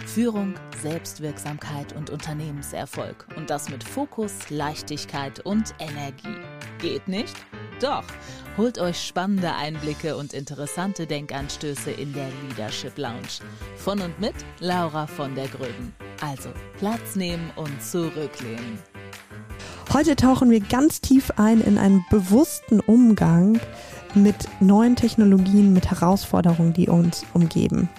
Führung, Selbstwirksamkeit und Unternehmenserfolg. Und das mit Fokus, Leichtigkeit und Energie. Geht nicht? Doch. Holt euch spannende Einblicke und interessante Denkanstöße in der Leadership Lounge. Von und mit Laura von der Gröben. Also Platz nehmen und zurücklehnen. Heute tauchen wir ganz tief ein in einen bewussten Umgang mit neuen Technologien, mit Herausforderungen, die uns umgeben.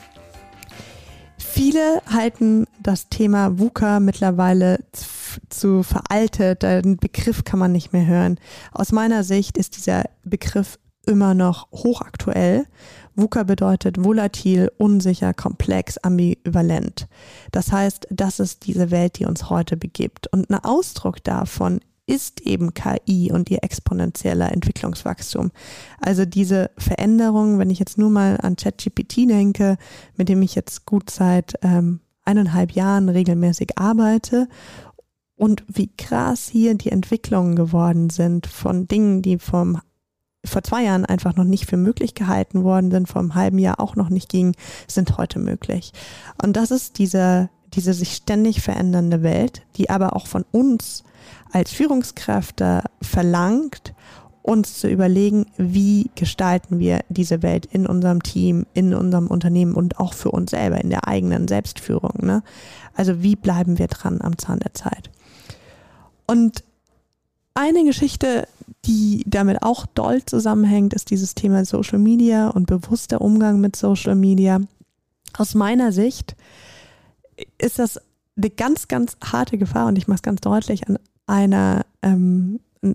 Viele halten das Thema VUCA mittlerweile zu veraltet, den Begriff kann man nicht mehr hören. Aus meiner Sicht ist dieser Begriff immer noch hochaktuell. VUCA bedeutet volatil, unsicher, komplex, ambivalent. Das heißt, das ist diese Welt, die uns heute begibt. Und ein Ausdruck davon ist eben KI und ihr exponentieller Entwicklungswachstum. Also diese Veränderung, wenn ich jetzt nur mal an ChatGPT denke, mit dem ich jetzt gut seit 1,5 Jahren regelmäßig arbeite und wie krass hier die Entwicklungen geworden sind von Dingen, die vor 2 Jahren einfach noch nicht für möglich gehalten worden sind, vor einem halben Jahr auch noch nicht gingen, sind heute möglich. Und das ist diese sich ständig verändernde Welt, die aber auch von uns als Führungskräfte verlangt, uns zu überlegen, wie gestalten wir diese Welt in unserem Team, in unserem Unternehmen und auch für uns selber, in der eigenen Selbstführung, ne? Also wie bleiben wir dran am Zahn der Zeit? Und eine Geschichte, die damit auch doll zusammenhängt, ist dieses Thema Social Media und bewusster Umgang mit Social Media. Aus meiner Sicht ist das eine ganz, ganz harte Gefahr und ich mache es ganz deutlich an einem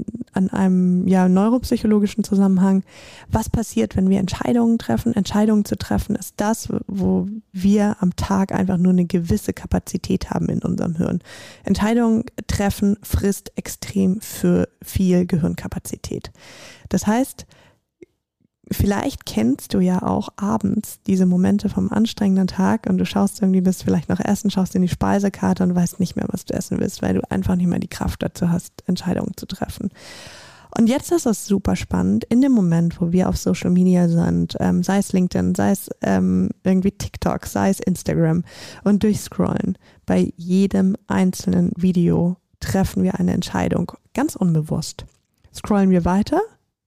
neuropsychologischen Zusammenhang. Was passiert, wenn wir Entscheidungen treffen? Entscheidungen zu treffen ist das, wo wir am Tag einfach nur eine gewisse Kapazität haben in unserem Hirn. Entscheidungen treffen frisst extrem für viel Gehirnkapazität. Das heißt, vielleicht kennst du ja auch abends diese Momente vom anstrengenden Tag und du schaust irgendwie, bist vielleicht noch essen, schaust in die Speisekarte und weißt nicht mehr, was du essen willst, weil du einfach nicht mehr die Kraft dazu hast, Entscheidungen zu treffen. Und jetzt ist es super spannend, in dem Moment, wo wir auf Social Media sind, sei es LinkedIn, sei es irgendwie TikTok, sei es Instagram und durchscrollen, bei jedem einzelnen Video treffen wir eine Entscheidung, ganz unbewusst. Scrollen wir weiter?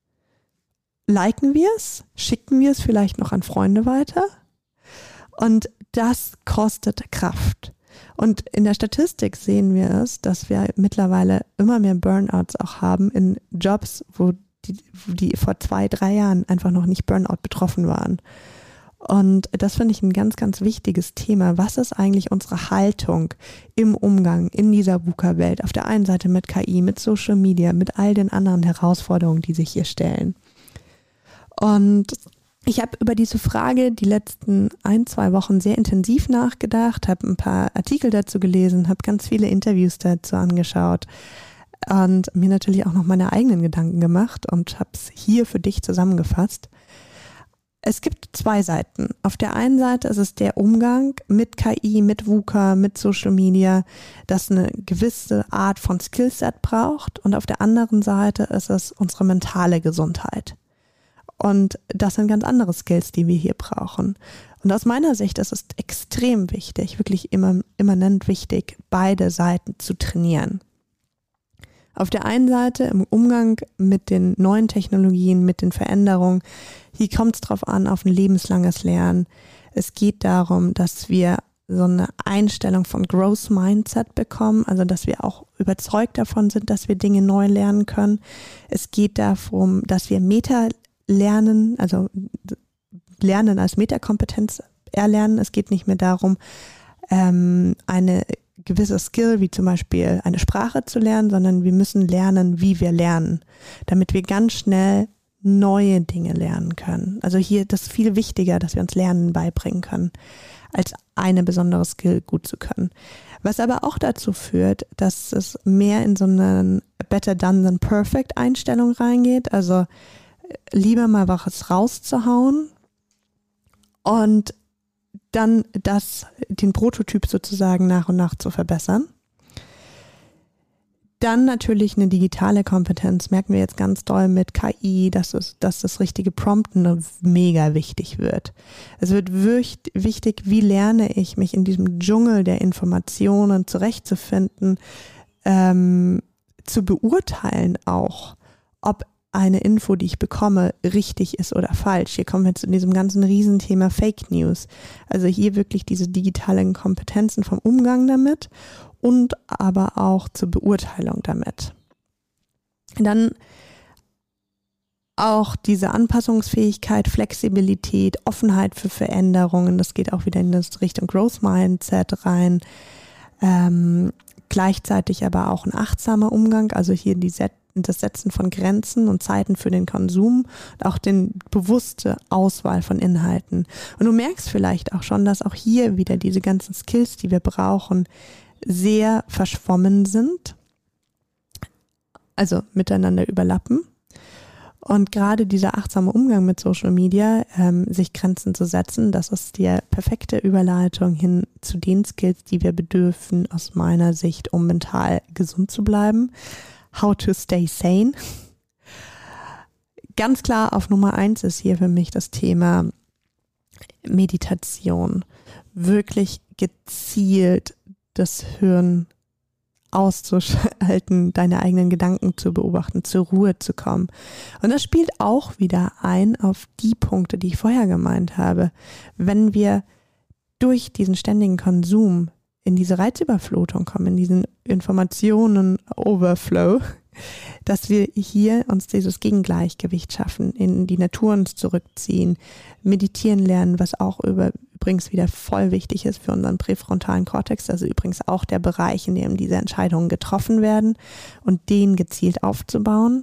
Liken wir es? Schicken wir es vielleicht noch an Freunde weiter? Und das kostet Kraft. Und in der Statistik sehen wir es, dass wir mittlerweile immer mehr Burnouts auch haben in Jobs, wo die vor 2-3 Jahren einfach noch nicht Burnout betroffen waren. Und das finde ich ein ganz, ganz wichtiges Thema. Was ist eigentlich unsere Haltung im Umgang in dieser VUCA-Welt? Auf der einen Seite mit KI, mit Social Media, mit all den anderen Herausforderungen, die sich hier stellen. Und ich habe über diese Frage die letzten 1-2 Wochen sehr intensiv nachgedacht, habe ein paar Artikel dazu gelesen, habe ganz viele Interviews dazu angeschaut und mir natürlich auch noch meine eigenen Gedanken gemacht und habe es hier für dich zusammengefasst. Es gibt 2 Seiten. Auf der einen Seite ist es der Umgang mit KI, mit VUCA, mit Social Media, das eine gewisse Art von Skillset braucht, und auf der anderen Seite ist es unsere mentale Gesundheit. Und das sind ganz andere Skills, die wir hier brauchen. Und aus meiner Sicht ist es extrem wichtig, wirklich immanent wichtig, beide Seiten zu trainieren. Auf der einen Seite im Umgang mit den neuen Technologien, mit den Veränderungen, hier kommt es drauf an, auf ein lebenslanges Lernen. Es geht darum, dass wir so eine Einstellung von Growth Mindset bekommen, also dass wir auch überzeugt davon sind, dass wir Dinge neu lernen können. Es geht darum, dass wir Lernen, also Lernen als Metakompetenz erlernen. Es geht nicht mehr darum, eine gewisse Skill, wie zum Beispiel eine Sprache zu lernen, sondern wir müssen lernen, wie wir lernen, damit wir ganz schnell neue Dinge lernen können. Also hier das ist viel wichtiger, dass wir uns Lernen beibringen können, als eine besondere Skill gut zu können. Was aber auch dazu führt, dass es mehr in so eine Better Done than Perfect Einstellung reingeht, also lieber mal was rauszuhauen und dann den Prototyp sozusagen nach und nach zu verbessern. Dann natürlich eine digitale Kompetenz, merken wir jetzt ganz doll mit KI, dass das richtige Prompten mega wichtig wird. Es wird wichtig, wie lerne ich mich in diesem Dschungel der Informationen zurechtzufinden, zu beurteilen auch, ob eine Info, die ich bekomme, richtig ist oder falsch. Hier kommen wir zu diesem ganzen Riesenthema Fake News. Also hier wirklich diese digitalen Kompetenzen vom Umgang damit und aber auch zur Beurteilung damit. Dann auch diese Anpassungsfähigkeit, Flexibilität, Offenheit für Veränderungen, das geht auch wieder in das Richtung Growth Mindset rein. Gleichzeitig aber auch ein achtsamer Umgang, also hier das Setzen von Grenzen und Zeiten für den Konsum und auch die bewusste Auswahl von Inhalten. Und du merkst vielleicht auch schon, dass auch hier wieder diese ganzen Skills, die wir brauchen, sehr verschwommen sind, also miteinander überlappen. Und gerade dieser achtsame Umgang mit Social Media, sich Grenzen zu setzen, das ist die perfekte Überleitung hin zu den Skills, die wir bedürfen, aus meiner Sicht, um mental gesund zu bleiben. How to stay sane. Ganz klar auf Nummer 1 ist hier für mich das Thema Meditation. Wirklich gezielt das Hirn auszuschalten, deine eigenen Gedanken zu beobachten, zur Ruhe zu kommen. Und das spielt auch wieder ein auf die Punkte, die ich vorher gemeint habe. Wenn wir durch diesen ständigen Konsum in diese Reizüberflutung kommen, in diesen Informationen-Overflow, dass wir hier uns dieses Gegengleichgewicht schaffen, in die Natur uns zurückziehen, meditieren lernen, was auch übrigens wieder voll wichtig ist für unseren präfrontalen Kortex, also übrigens auch der Bereich, in dem diese Entscheidungen getroffen werden und den gezielt aufzubauen.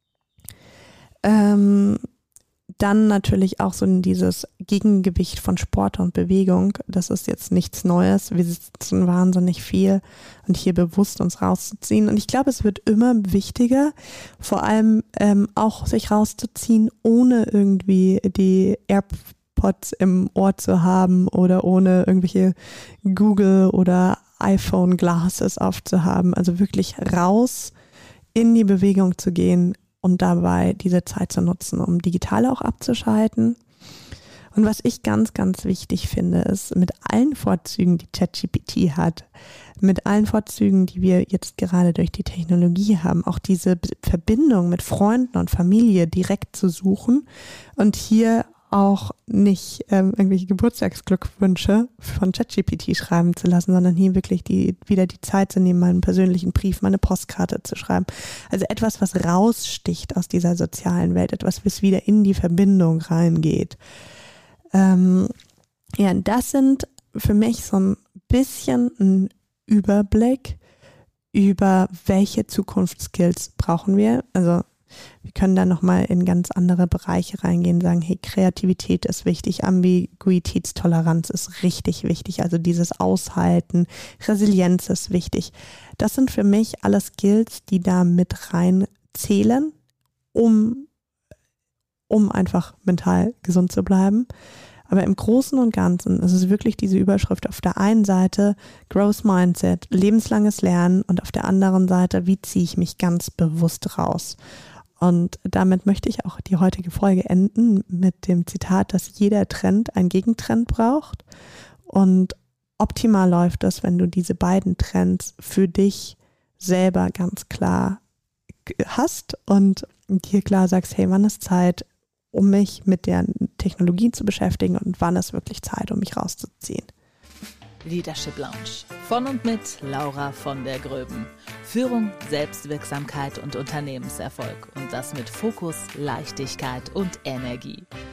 Dann natürlich auch so in dieses Gegengewicht von Sport und Bewegung. Das ist jetzt nichts Neues. Wir sitzen wahnsinnig viel und hier bewusst uns rauszuziehen. Und ich glaube, es wird immer wichtiger, vor allem auch sich rauszuziehen, ohne irgendwie die AirPods im Ohr zu haben oder ohne irgendwelche Google- oder iPhone-Glasses aufzuhaben. Also wirklich raus in die Bewegung zu gehen und dabei diese Zeit zu nutzen, um digital auch abzuschalten. Und was ich ganz, ganz wichtig finde, ist mit allen Vorzügen, die ChatGPT hat, mit allen Vorzügen, die wir jetzt gerade durch die Technologie haben, auch diese Verbindung mit Freunden und Familie direkt zu suchen und hier auch nicht irgendwelche Geburtstagsglückwünsche von ChatGPT schreiben zu lassen, sondern hier wirklich wieder die Zeit zu nehmen, meinen persönlichen Brief, meine Postkarte zu schreiben. Also etwas, was raussticht aus dieser sozialen Welt, etwas, was wieder in die Verbindung reingeht. Das sind für mich so ein bisschen ein Überblick über welche Zukunftsskills brauchen wir. Also wir können da nochmal in ganz andere Bereiche reingehen, sagen, hey, Kreativität ist wichtig, Ambiguitätstoleranz ist richtig wichtig, also dieses Aushalten, Resilienz ist wichtig. Das sind für mich alle Skills, die da mit rein zählen, um einfach mental gesund zu bleiben. Aber im Großen und Ganzen ist es wirklich diese Überschrift auf der einen Seite Growth Mindset, lebenslanges Lernen und auf der anderen Seite, wie ziehe ich mich ganz bewusst raus. Und damit möchte ich auch die heutige Folge enden mit dem Zitat, dass jeder Trend einen Gegentrend braucht. Und optimal läuft das, wenn du diese beiden Trends für dich selber ganz klar hast und dir klar sagst, hey, wann ist Zeit, um mich mit der Technologie zu beschäftigen und wann ist wirklich Zeit, um mich rauszuziehen. Leadership Lounge von und mit Laura von der Gröben. Führung, Selbstwirksamkeit und Unternehmenserfolg und das mit Fokus, Leichtigkeit und Energie.